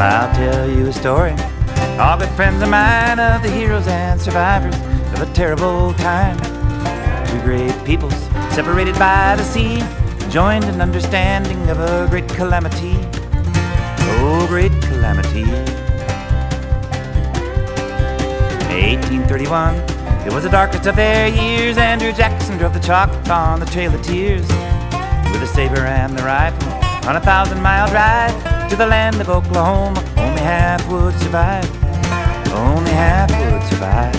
I'll tell you a story, all good friends of mine, of the heroes and survivors of a terrible time. Two great peoples separated by the sea, joined in understanding of a great calamity. Oh, great calamity. 1831, it was the darkest of their years. Andrew Jackson drove the chalk on the Trail of Tears, with a saber and the rifle on a 1,000-mile drive to the land of Oklahoma. Only half would survive, only half would survive.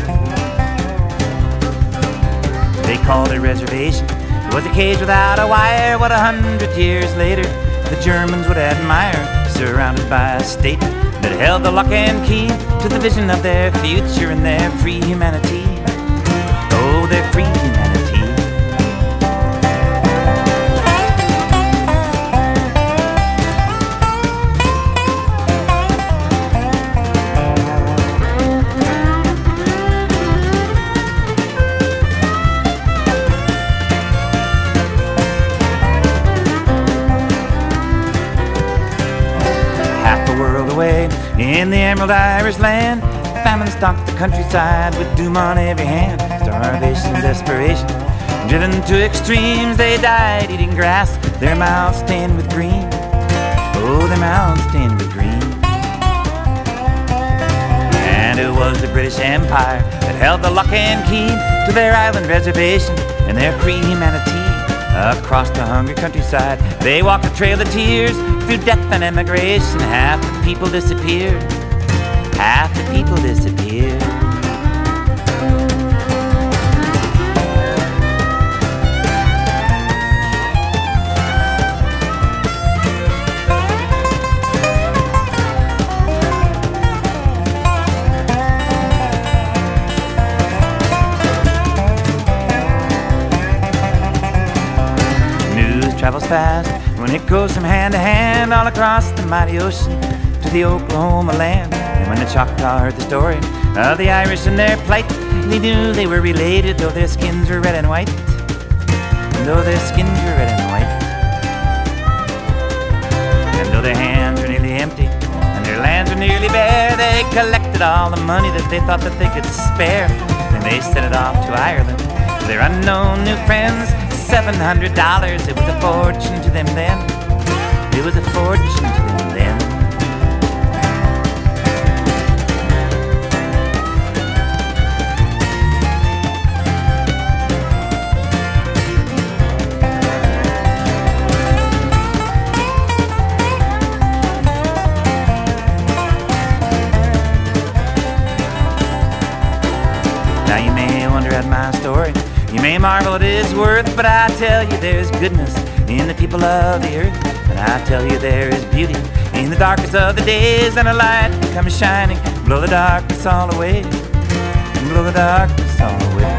They called it reservation. It was a cage without a wire. What 100 years later the Germans would admire, surrounded by a state that held the lock and key to the vision of their future and their free humanity. Oh, their free humanity. In the Emerald Irish land, famine stalked the countryside with doom on every hand. Starvation, desperation, driven to extremes, they died eating grass, their mouths stained with green. Oh, their mouths stained with green. And it was the British Empire that held the lock and key to their island reservation and their free humanity. Across the hungry countryside, they walked the Trail of Tears. Through death and emigration, half the people disappeared. Half the people disappeared. News travels fast when it goes from hand to hand, all across the mighty ocean to the Oklahoma land. And when the Choctaw heard the story of the Irish and their plight, they knew they were related, though their skins were red and white. Though their skins were red and white. And though their hands were nearly empty and their lands were nearly bare, they collected all the money that they thought that they could spare. Then they sent it off to Ireland to their unknown new friends. $700, it was a fortune to them then. It was a fortune to them then. Now you may wonder at my story, you may marvel at its worth, but I tell you there's goodness in the people of the earth. And I tell you there is beauty in the darkest of the days, and a light comes shining, blow the darkness all away, blow the darkness all away.